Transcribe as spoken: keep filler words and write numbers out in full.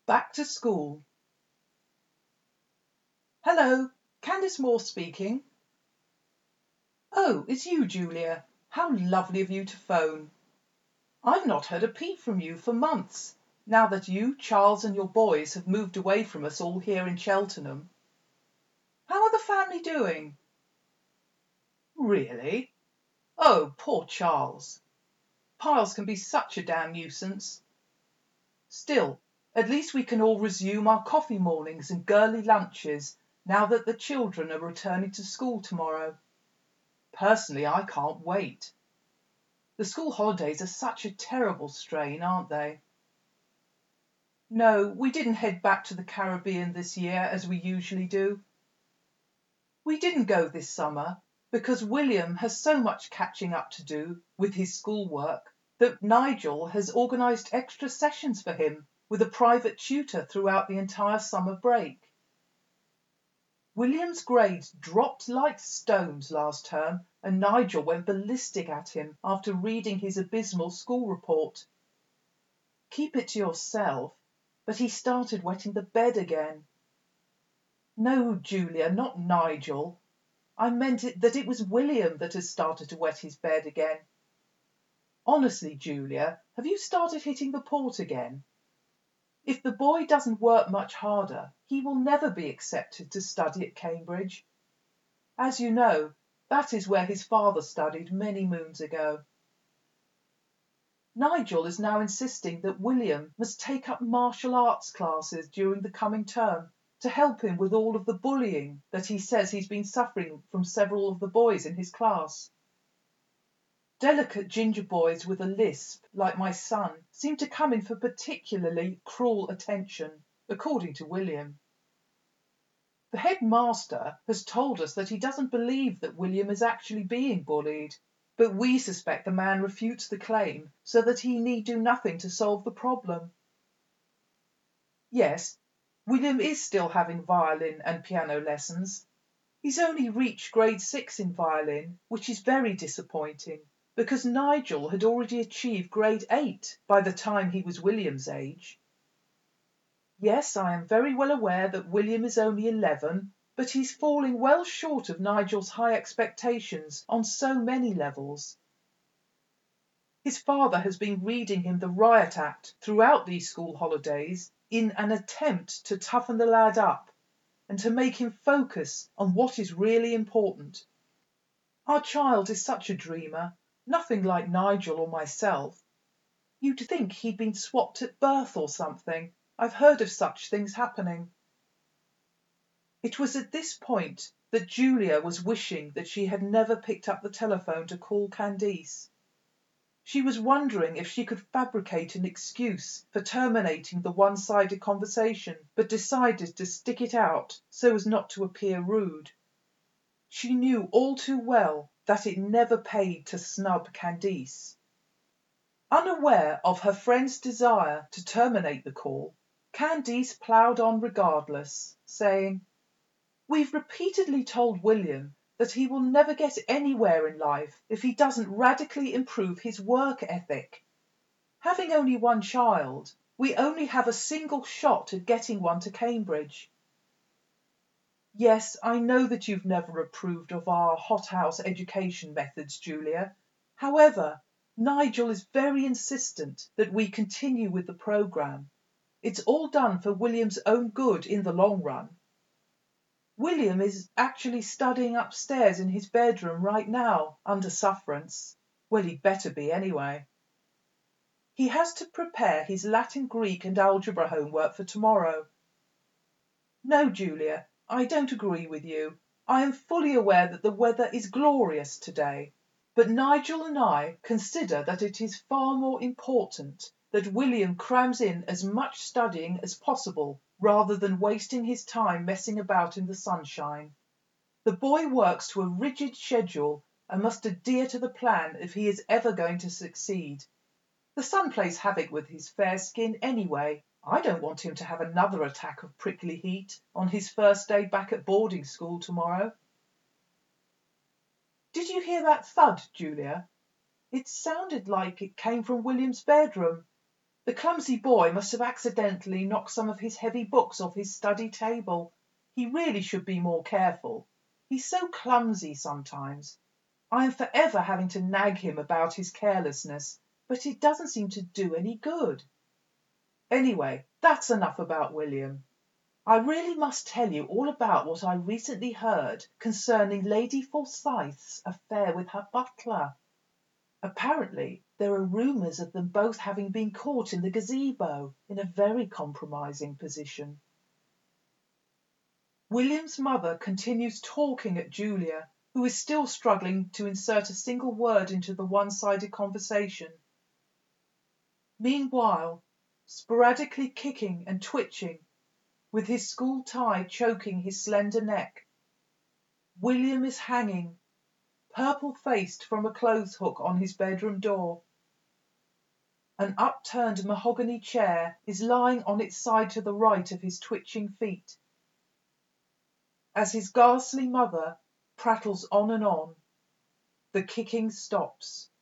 Back to school. Hello, Candice Moore speaking. Oh, it's you, Julia. How lovely of you to phone. I've not heard a peep from you for months, now that you, Charles, and your boys have moved away from us all here in Cheltenham. How are the family doing? Really? Oh, poor Charles. Piles can be such a damn nuisance. Still, at least we can all resume our coffee mornings and girly lunches now that the children are returning to school tomorrow. Personally, I can't wait. The school holidays are such a terrible strain, aren't they? No, we didn't head back to the Caribbean this year as we usually do. We didn't go this summer because William has so much catching up to do with his schoolwork that Nigel has organised extra sessions for him with a private tutor throughout the entire summer break. William's grades dropped like stones last term, and Nigel went ballistic at him after reading his abysmal school report. Keep it to yourself, but he started wetting the bed again. No, Julia, not Nigel. I meant it that it was William that has started to wet his bed again. Honestly, Julia, have you started hitting the port again? If the boy doesn't work much harder, he will never be accepted to study at Cambridge. As you know, that is where his father studied many moons ago. Nigel is now insisting that William must take up martial arts classes during the coming term to help him with all of the bullying that he says he's been suffering from several of the boys in his class. Delicate ginger boys with a lisp, like my son, seem to come in for particularly cruel attention, according to William. The headmaster has told us that he doesn't believe that William is actually being bullied, but we suspect the man refutes the claim so that he need do nothing to solve the problem. Yes, William is still having violin and piano lessons. He's only reached grade six in violin, which is very disappointing, because Nigel had already achieved grade eight by the time he was William's age. Yes, I am very well aware that William is only eleven, but he's falling well short of Nigel's high expectations on so many levels. His father has been reading him the Riot Act throughout these school holidays in an attempt to toughen the lad up and to make him focus on what is really important. Our child is such a dreamer, nothing like Nigel or myself. You'd think he'd been swapped at birth or something. I've heard of such things happening. It was at this point that Julia was wishing that she had never picked up the telephone to call Candice. She was wondering if she could fabricate an excuse for terminating the one-sided conversation, but decided to stick it out so as not to appear rude. She knew all too well that it never paid to snub Candice. Unaware of her friend's desire to terminate the call, Candice ploughed on regardless, saying, "We've repeatedly told William that he will never get anywhere in life if he doesn't radically improve his work ethic. Having only one child, we only have a single shot at getting one to Cambridge. Yes, I know that you've never approved of our hothouse education methods, Julia. However, Nigel is very insistent that we continue with the programme. It's all done for William's own good in the long run. William is actually studying upstairs in his bedroom right now, under sufferance. Well, he'd better be anyway. He has to prepare his Latin, Greek and algebra homework for tomorrow. No, Julia, I don't agree with you. I am fully aware that the weather is glorious today, but Nigel and I consider that it is far more important that William crams in as much studying as possible rather than wasting his time messing about in the sunshine. The boy works to a rigid schedule and must adhere to the plan if he is ever going to succeed. The sun plays havoc with his fair skin anyway. I don't want him to have another attack of prickly heat on his first day back at boarding school tomorrow." "Did you hear that thud, Julia? It sounded like it came from William's bedroom." The clumsy boy must have accidentally knocked some of his heavy books off his study table. He really should be more careful. He's so clumsy sometimes. I am forever having to nag him about his carelessness, but it doesn't seem to do any good. Anyway, that's enough about William. I really must tell you all about what I recently heard concerning Lady Forsyth's affair with her butler. Apparently, there are rumours of them both having been caught in the gazebo, in a very compromising position. William's mother continues talking at Julia, who is still struggling to insert a single word into the one-sided conversation. Meanwhile, sporadically kicking and twitching, with his school tie choking his slender neck, William is hanging, purple-faced from a clothes hook on his bedroom door. An upturned mahogany chair is lying on its side to the right of his twitching feet. As his ghastly mother prattles on and on, the kicking stops.